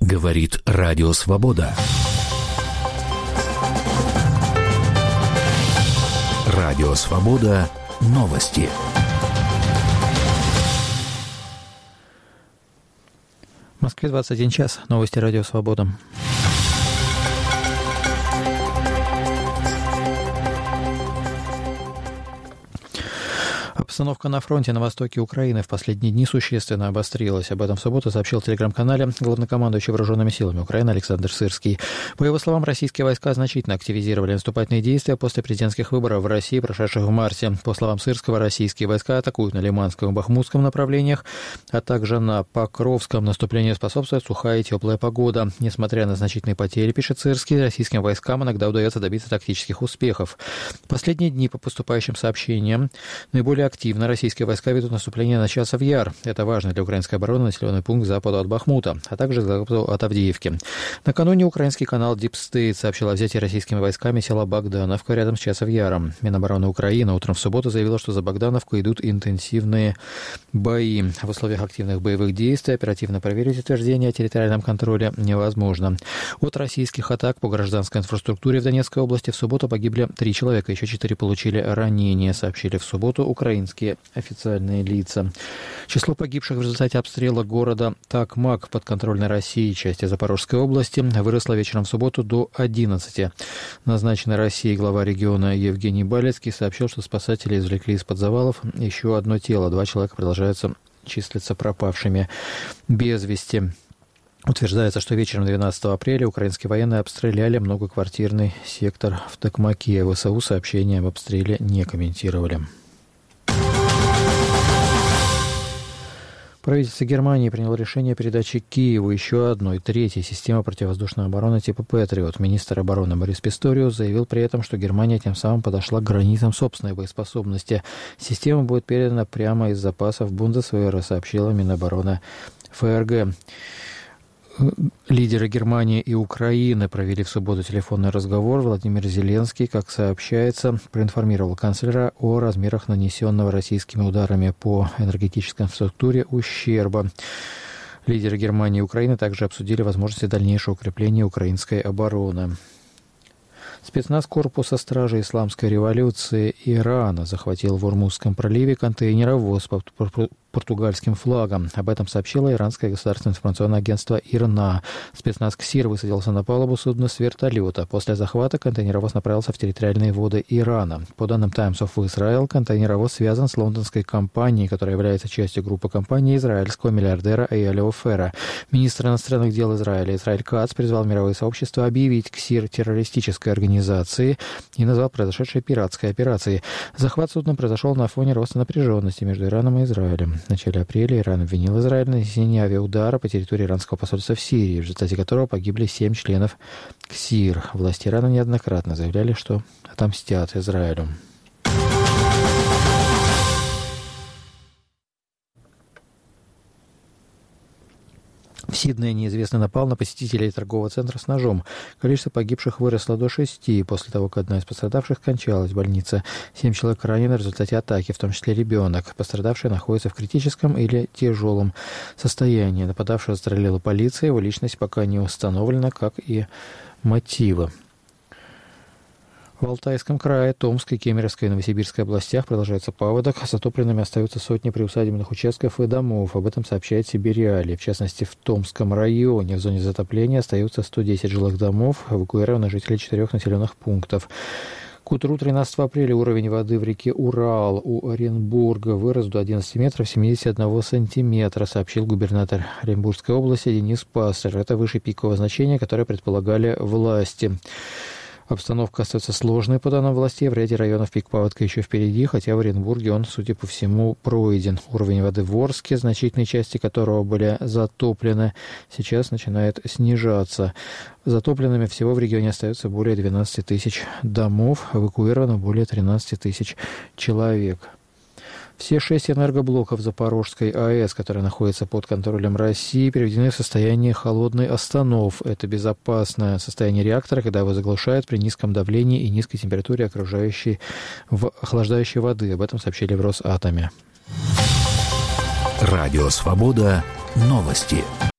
Говорит Радио Свобода. Радио Свобода. Новости. В Москве 21 час. Новости Радио Свобода. Обстановка на фронте на востоке Украины в последние дни существенно обострилась. Об этом в субботу сообщил в телеграм-канале главнокомандующий вооруженными силами Украины Александр Сырский. По его словам, российские войска значительно активизировали наступательные действия после президентских выборов в России, прошедших в марте. По словам Сырского, российские войска атакуют на Лиманском и Бахмутском направлениях, а также на Покровском. Наступлению способствует сухая и теплая погода. Несмотря на значительные потери, пишет Сырский, российским войскам иногда удается добиться тактических успехов. В последние дни, по поступающим сообщениям, наиболее активно российские войска ведут наступление на Часов-Яр. Это важный для украинской обороны населенный пункт к западу от Бахмута, а также к западу от Авдеевки. Накануне украинский канал Deep State сообщил о взятии российскими войсками села Богдановка рядом с Часов-Яром. Минобороны Украины утром в субботу заявила, что за Богдановку идут интенсивные бои. В условиях активных боевых действий оперативно проверить утверждение о территориальном контроле невозможно. От российских атак по гражданской инфраструктуре в Донецкой области в субботу погибли 3 человека, еще 4 получили ранения, сообщили в субботу украинские официальные лица. Число погибших в результате обстрела города Такмак подконтрольной России части Запорожской области выросло вечером в субботу до 11. Назначенный Россией глава региона Евгений Балецкий сообщил, что спасатели извлекли из-под завалов еще одно тело. 2 человека продолжаются числиться пропавшими без вести. Утверждается, что вечером 12 апреля украинские военные обстреляли многоквартирный сектор в Токмаке. ВСУ сообщения об обстреле не комментировали. Правительство Германии приняло решение о передаче Киеву еще одной, 3-й системы противовоздушной обороны типа Патриот. Министр обороны Борис Писториус заявил при этом, что Германия тем самым подошла к границам собственной боеспособности. Система будет передана прямо из запасов Бундесвера, сообщила Минобороны ФРГ. Лидеры Германии и Украины провели в субботу телефонный разговор. Владимир Зеленский, как сообщается, проинформировал канцлера о размерах нанесенного российскими ударами по энергетической инфраструктуре ущерба. Лидеры Германии и Украины также обсудили возможности дальнейшего укрепления украинской обороны. Спецназ корпуса стражи Исламской революции Ирана захватил в Ормузском проливе контейнеровоз под португальским флагом. Об этом сообщило иранское государственное информационное агентство ИРНА. Спецназ КСИР высадился на палубу судна с вертолета. После захвата контейнеровоз направился в территориальные воды Ирана. По данным Times of Israel, контейнеровоз связан с лондонской компанией, которая является частью группы компаний израильского миллиардера Эйаля Офера. Министр иностранных дел Израиля Исраэль Кац призвал мировое сообщество объявить КСИР террористической организацией и назвал произошедшее пиратской операцией. Захват судна произошел на фоне роста напряженности между Ираном и Израилем. В начале апреля Иран обвинил Израиль в нанесении авиаудара по территории иранского посольства в Сирии, в результате которого погибли 7 членов КСИР. Власти Ирана неоднократно заявляли, что отомстят Израилю. В Сиднее неизвестный напал на посетителей торгового центра с ножом. Количество погибших выросло до 6 после того, как одна из пострадавших скончалась в больнице. 7 человек ранены в результате атаки, в том числе ребенок. Пострадавший находится в критическом или тяжелом состоянии. Нападавшего застрелила полиция, его личность пока не установлена, как и мотивы. В Алтайском крае, Томской, Кемеровской и Новосибирской областях продолжается паводок. Затопленными остаются сотни приусадебных участков и домов. Об этом сообщает Сибирь-Реалии. В частности, в Томском районе в зоне затопления остаются 110 жилых домов, эвакуированы жители 4 населенных пунктов. К утру 13 апреля уровень воды в реке Урал у Оренбурга вырос до 11 метров 71 сантиметра, сообщил губернатор Оренбургской области Денис Пастер. Это выше пикового значения, которое предполагали власти. Обстановка остается сложной, по данным властей. В ряде районов пик паводка еще впереди, хотя в Оренбурге он, судя по всему, пройден. Уровень воды в Орске, значительные части которого были затоплены, сейчас начинает снижаться. Затопленными всего в регионе остается более 12 тысяч домов, эвакуировано более 13 тысяч человек. Все 6 энергоблоков Запорожской АЭС, которые находятся под контролем России, переведены в состояние холодной останов. Это безопасное состояние реактора, когда его заглушают при низком давлении и низкой температуре окружающей охлаждающей воды. Об этом сообщили в Росатоме. Радио Свобода. Новости.